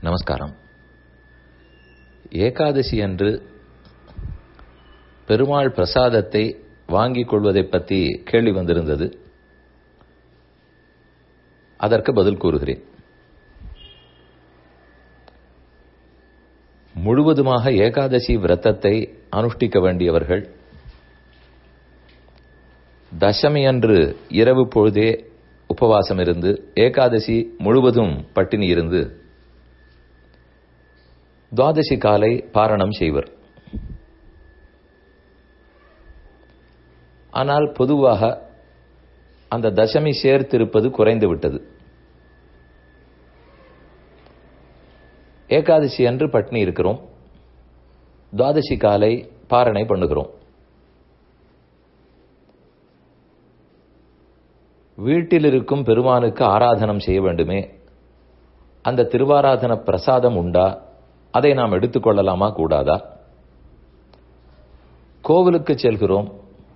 நமஸ்காரம். ஏகாதசி அன்று பெருமாள் பிரசாதத்தை வாங்கிக் கொள்வதை பற்றி கேள்வி வந்திருந்தது. அதற்கு பதில் கூறுகிறேன். முழுவதுமாக ஏகாதசி விரதத்தை அனுஷ்டிக்க வேண்டியவர்கள் தசமி அன்று இரவு பொழுதே உபவாசம் இருந்து ஏகாதசி முழுவதும் பட்டினி இருந்து துவாதசி காலை பாரணம் செய்வர். ஆனால் பொதுவாக அந்த தசமி சேர்த்திருப்பது குறைந்து விட்டது. ஏகாதசி அன்று பட்டினி இருக்கிறோம், துவாதசி காலை பாரணை பண்ணுகிறோம். வீட்டில் இருக்கும் பெருமானுக்கு ஆராதனம் செய்ய வேண்டுமே, அந்த திருவாராதன பிரசாதம் உண்டா? அதை நாம் எடுத்துக்கொள்ளலாமா கூடாதா? கோவிலுக்கு செல்கிறோம்,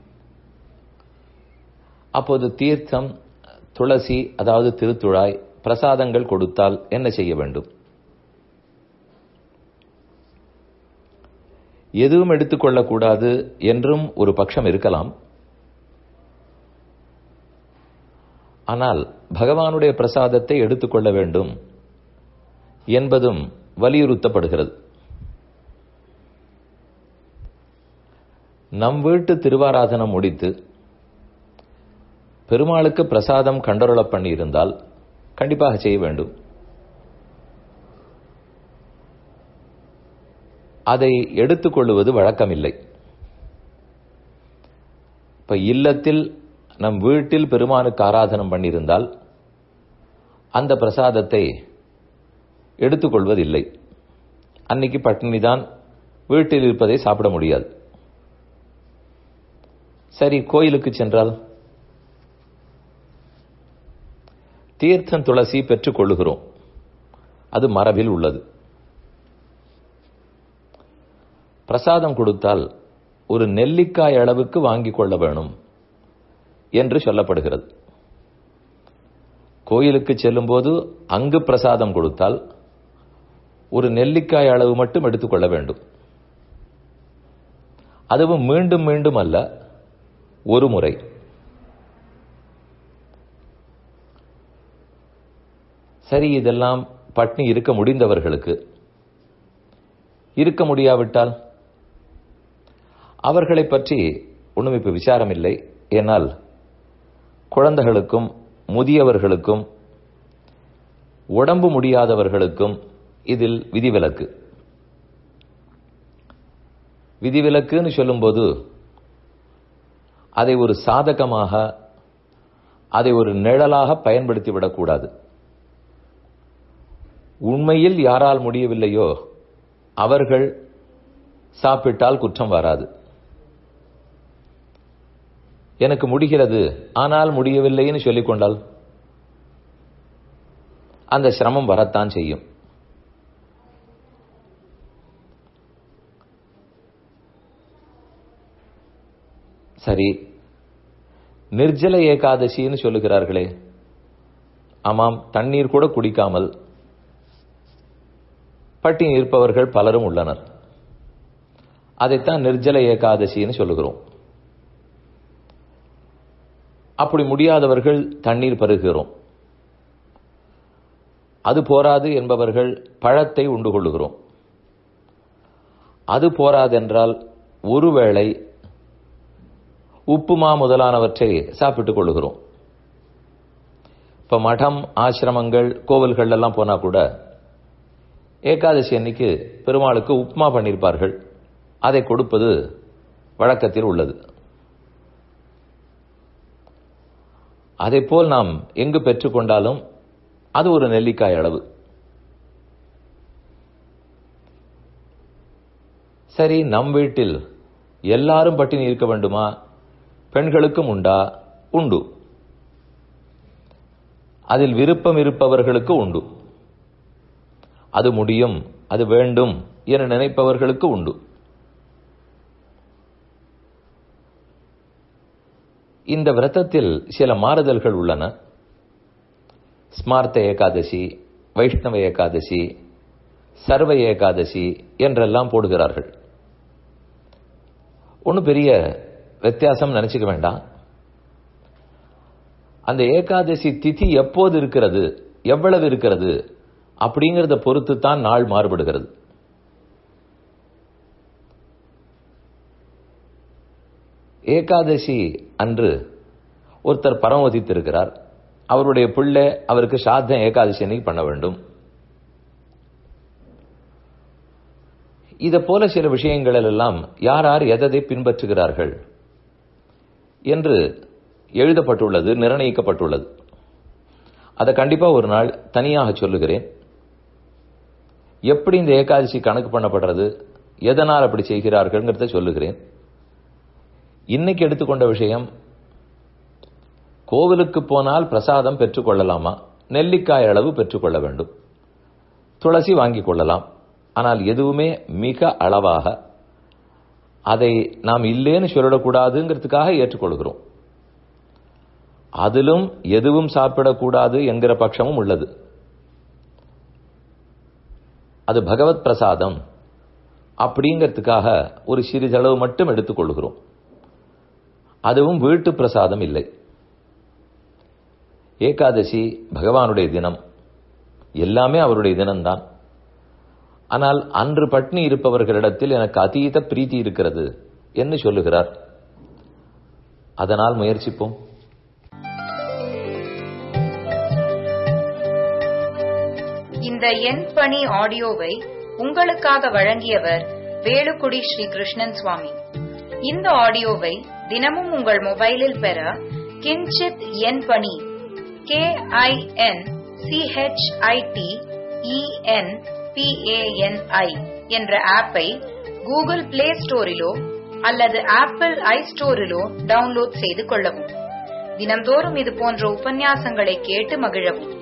அப்போது தீர்த்தம், துளசி அதாவது திருத்துழாய் பிரசாதங்கள் கொடுத்தால் என்ன செய்ய வேண்டும்? எதுவும் எடுத்துக்கொள்ளக்கூடாது என்றும் ஒரு பட்சம் இருக்கலாம். ஆனால் பகவானுடைய பிரசாதத்தை எடுத்துக்கொள்ள வேண்டும் என்பதும் வலியுறுத்தப்படுகிறது. நம் வீட்டு திருவாராதனம் முடித்து பெருமாளுக்கு பிரசாதம் கண்டருளப் பண்ணி இருந்தால் கண்டிப்பாக செய்ய வேண்டும். அதை எடுத்துக்கொள்வது வழக்கமில்லை. இப்ப இல்லத்தில் நம் வீட்டில் பெருமானுக்கு ஆராதனம் பண்ணியிருந்தால் அந்த பிரசாதத்தை எடுத்துக்கொள்வதில்லை. அன்னைக்கு பட்டினிதான், வீட்டில் இருப்பதை சாப்பிட முடியாது. சரி, கோயிலுக்கு சென்றால் தீர்த்தம் துளசி பெற்றுக் கொள்ளுகிறோம், அது மரபில் உள்ளது. பிரசாதம் கொடுத்தால் ஒரு நெல்லிக்காய் அளவுக்கு வாங்கிக் கொள்ள வேணும் என்று சொல்லப்படுகிறது. கோயிலுக்கு செல்லும் போது அங்கு பிரசாதம் கொடுத்தால் ஒரு நெல்லிக்காய் அளவு மட்டும் எடுத்துக்கொள்ள வேண்டும். அதுவும் மீண்டும் மீண்டும் அல்ல, ஒரு முறை. சரி, இதெல்லாம் பட்னி இருக்க முடிந்தவர்களுக்கு. இருக்க முடியாவிட்டால் அவர்களை பற்றி ஒன்றும் இப்ப விசாரம் இல்லை. ஏனால் குழந்தைகளுக்கும் முதியவர்களுக்கும் உடம்பு முடியாதவர்களுக்கும் இதில் விதிவிலக்கு. விதிவிலக்குன்னு சொல்லும்போது அதை ஒரு சாதகமாக, அதை ஒரு நிழலாக பயன்படுத்திவிடக்கூடாது. உண்மையில் யாரால் முடியவில்லையோ அவர்கள் சாப்பிட்டால் குற்றம் வராது. எனக்கு முடிகிறது ஆனால் முடியவில்லைன்னு சொல்லிக் கொண்டால் அந்த சிரமம் வரத்தான் செய்யும். சரி, நிர்ஜல ஏகாதசின்னு சொல்லுகிறார்களே, ஆமாம், தண்ணீர் கூட குடிக்காமல் பட்டினி இருப்பவர்கள் பலரும் உள்ளனர். அதைத்தான் நிர்ஜல ஏகாதசின்னு சொல்லுகிறோம். அப்படி முடியாதவர்கள் தண்ணீர் பருகிறோம். அது போராது என்பவர்கள் பழத்தை உண்டு கொள்ளுகிறோம். அது போராதென்றால் ஒருவேளை உப்புமா முதலானவற்றை சாப்பிட்டுக் கொள்ளுகிறோம். இப்ப மடம், ஆசிரமங்கள், கோவில்கள் எல்லாம் போனா கூட ஏகாதசி அன்னைக்கு பெருமாளுக்கு உப்புமா பண்ணியிருப்பார்கள். அதை கொடுப்பது வழக்கத்தில் உள்ளது. அதைப்போல் நாம் எங்கு பெற்றுக்கொண்டாலும் அது ஒரு நெல்லிக்காய் அளவு. சரி, நம் வீட்டில் எல்லாரும் பட்டினி இருக்க வேண்டுமா? பெண்களுக்கும் உண்டா? உண்டு. அதில் விருப்பம் இருப்பவர்களுக்கு உண்டு. அது முடியும், அது வேண்டும் என நினைப்பவர்களுக்கு உண்டு. இந்த விரதத்தில் சில மாறுதல்கள் உள்ளன. ஸ்மார்த்த ஏகாதசி, வைஷ்ணவ ஏகாதசி, சர்வ ஏகாதசி என்றெல்லாம் போடுகிறார்கள். ஒன்றும் பெரிய வித்தியாசம் நினைச்சுக்க வேண்டாம். அந்த ஏகாதசி திதி எப்போது இருக்கிறது, எவ்வளவு இருக்கிறது அப்படிங்கறத பொறுத்து தான் நாள் மாறுபடுகிறது. ஏகாதசி அன்று ஒருத்தர் பரமவதித்திருக்கிறார். அவருடைய பிள்ளை அவருக்கு சாத்த ஏகாதசி அன்னைக்கு பண்ண வேண்டும். இதை போல சில விஷயங்கள் எல்லாம் யார் யார் எதை பின்பற்றுகிறார்கள் என்று எழுதப்பட்டுள்ளது, நிர்ணயிக்கப்பட்டுள்ளது. அதை கண்டிப்பா ஒரு நாள் தனியாக சொல்லுகிறேன். எப்படி இந்த ஏகாதசி கணக்கு பண்ணப்படுறது, எதனால் அப்படி செய்கிறார்கள் சொல்லுகிறேன். இன்னைக்கு எடுத்துக்கொண்ட விஷயம், கோவிலுக்கு போனால் பிரசாதம் பெற்றுக்கொள்ளலாமா? நெல்லிக்காய் அளவு பெற்றுக்கொள்ள வேண்டும். துளசி வாங்கிக் கொள்ளலாம். ஆனால் எதுவுமே மிக அளவாக, அதை நாம் இல்லேன்னு சொல்லிடக்கூடாதுங்கிறதுக்காக ஏற்றுக்கொள்கிறோம். அதிலும் எதுவும் சாப்பிடக்கூடாது என்கிற பட்சமும் உள்ளது. அது பகவத் பிரசாதம் அப்படிங்கிறதுக்காக ஒரு சிறிதளவு மட்டும் எடுத்துக்கொள்கிறோம். அதுவும் வீட்டு பிரசாதம் இல்லை. ஏகாதசி பகவானுடைய தினம், எல்லாமே அவருடைய தினம்தான். ஆனால் அன்று பட்னி இருப்பவர்களிடத்தில் எனக்கு அதீத பிரீத்தி இருக்கிறது என்று சொல்லுகிறார். அதனால் முயற்சிப்போம். இந்த என் பணி ஆடியோவை உங்களுக்காக வழங்கியவர் வேலுக்குடி ஸ்ரீ கிருஷ்ணன் சுவாமி. இந்த ஆடியோவை தினமும் உங்கள் மொபைலில் பெற கிஞ்சித் என் பணி KINCHITENPANI என்ற ஆப்பை கூகுள் பிளே ஸ்டோரிலோ அல்லது ஆப்பிள் ஐ ஸ்டோரிலோ டவுன்லோட் செய்து கொள்ளவும். தினந்தோறும் இது போன்ற உபன்யாசங்களை கேட்டு மகிழவும்.